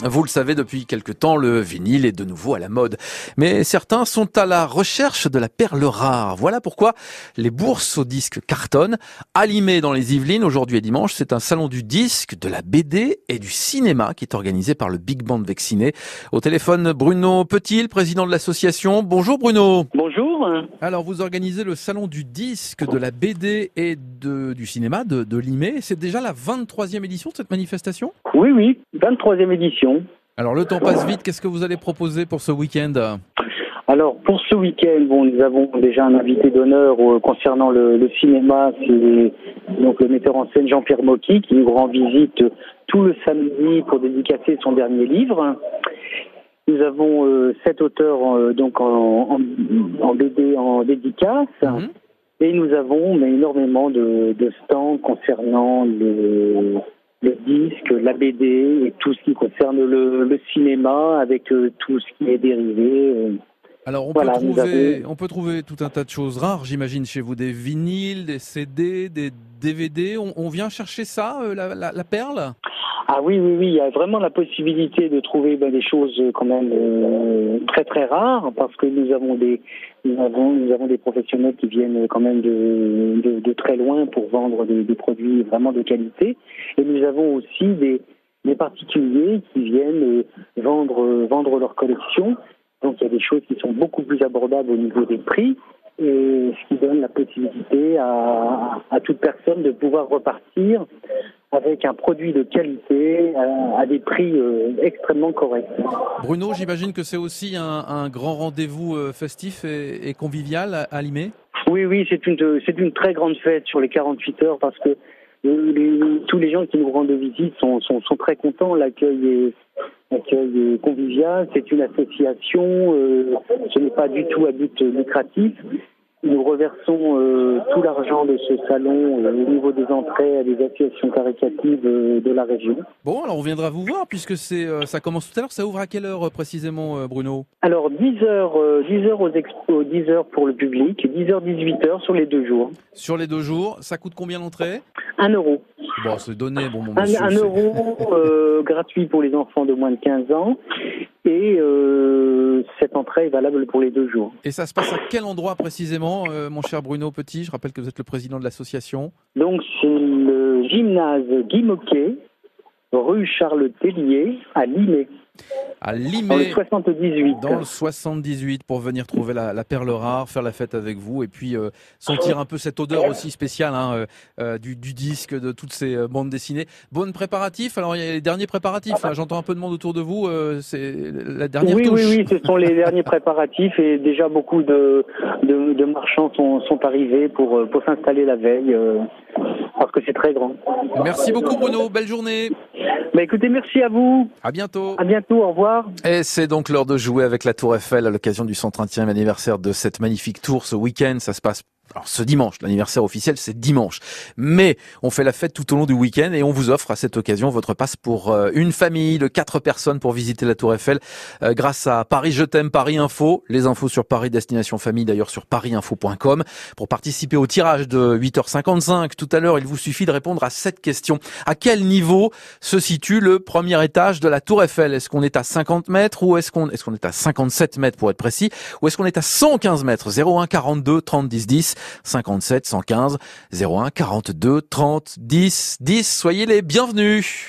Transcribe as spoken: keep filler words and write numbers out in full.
Vous le savez, depuis quelque temps, le vinyle est de nouveau à la mode. Mais certains sont à la recherche de la perle rare. Voilà pourquoi les bourses aux disques cartonnent. À Limay, dans les Yvelines, aujourd'hui et dimanche, c'est un salon du disque, de la B D et du cinéma qui est organisé par le Big Band Vexiner. Au téléphone, Bruno Petit, le président de l'association. Bonjour Bruno. Bonjour. Alors, vous organisez le salon du disque, de la B D et de, du cinéma de, de Limay. C'est déjà la vingt-troisième édition de cette manifestation ? Oui, oui, vingt-troisième édition. Alors, le temps passe vite. Qu'est-ce que vous allez proposer pour ce week-end ? Alors, pour ce week-end, bon, nous avons déjà un invité d'honneur euh, concernant le, le cinéma. C'est donc le metteur en scène Jean-Pierre Mocky qui nous rend visite tout le samedi pour dédicacer son dernier livre. Nous avons euh, sept auteurs euh, donc en, en, en B D en dédicace. Mmh. Et nous avons mais, énormément de, de stands concernant le... le disque, la B D et tout ce qui concerne le, le cinéma avec euh, tout ce qui est dérivé. Euh. Alors on, voilà, peut trouver, avons... on peut trouver tout un tas de choses rares, j'imagine, chez vous, des vinyles, des C D, des D V D. On, on vient chercher ça, euh, la, la, la perle ? Ah oui, oui, oui, il y a vraiment la possibilité de trouver ben, des choses quand même euh, très très rares parce que nous avons des nous avons nous avons des professionnels qui viennent quand même de de, de très loin pour vendre des, des produits vraiment de qualité et nous avons aussi des des particuliers qui viennent euh, vendre euh, vendre leur collection. Donc il y a des choses qui sont beaucoup plus abordables au niveau des prix. Et ce qui donne la possibilité à, à toute personne de pouvoir repartir avec un produit de qualité à, à des prix euh, extrêmement corrects. Bruno, j'imagine que c'est aussi un, un grand rendez-vous euh, festif et, et convivial à, à Limay ? Oui, oui, c'est une, c'est une très grande fête sur les quarante-huit heures parce que les, tous les gens qui nous rendent visite sont, sont, sont très contents. L'accueil est, l'accueil est convivial. C'est une association. Euh, ce n'est pas du tout à but lucratif. Nous reversons euh, tout l'argent de ce salon euh, au niveau des entrées à des associations caritatives euh, de la région. Bon, alors on viendra vous voir puisque c'est euh, ça commence tout à l'heure. Ça ouvre à quelle heure euh, précisément, euh, Bruno ? Alors dix heures, euh, dix heures aux expos, dix heures pour le public, dix heures, dix-huit heures sur les deux jours. Sur les deux jours, ça coûte combien l'entrée ? Un euro. Bon, c'est donné, bon, mon un, monsieur. Un euro euh, gratuit pour les enfants de moins de quinze ans et euh, cette entrée est valable pour les deux jours. Et ça se passe à quel endroit précisément, euh, mon cher Bruno Petit ? Je rappelle que vous êtes le président de l'association. Donc c'est le gymnase Guy Moquet, rue Charles Tellier, à Limay. À Limay, dans le soixante-dix-huit. Dans le soixante-dix-huit, pour venir trouver la, la perle rare, faire la fête avec vous et puis euh, sentir un peu cette odeur aussi spéciale hein, euh, du, du disque, de toutes ces euh, bandes dessinées. Bon préparatif, alors il y a les derniers préparatifs, là, j'entends un peu de monde autour de vous, euh, c'est la dernière oui, touche. Oui, oui, ce sont les derniers préparatifs et déjà beaucoup de, de, de marchands sont, sont arrivés pour, pour s'installer la veille euh, parce que c'est très grand. Merci beaucoup Bruno, belle journée. Bah écoutez, merci à vous. À bientôt. À bientôt, au revoir. Et c'est donc l'heure de jouer avec la Tour Eiffel à l'occasion du cent trentième anniversaire de cette magnifique tour ce week-end. Ça se passe alors ce dimanche, l'anniversaire officiel c'est dimanche, mais on fait la fête tout au long du week-end et on vous offre à cette occasion votre passe pour euh, une famille de quatre personnes pour visiter la Tour Eiffel euh, grâce à Paris Je t'aime, Paris Info, les infos sur Paris Destination Famille d'ailleurs sur paris info point com. Pour participer au tirage de huit heures cinquante-cinq tout à l'heure, il vous suffit de répondre à cette question. À quel niveau se situe le premier étage de la Tour Eiffel ? Est-ce qu'on est à cinquante mètres ou est-ce qu'on est-ce qu'on est à cinquante-sept mètres pour être précis, ou est-ce qu'on est à cent quinze mètres ? zéro un quarante-deux trente dix dix cinquante-sept cent quinze zéro un quarante-deux trente dix dix. Soyez les bienvenus.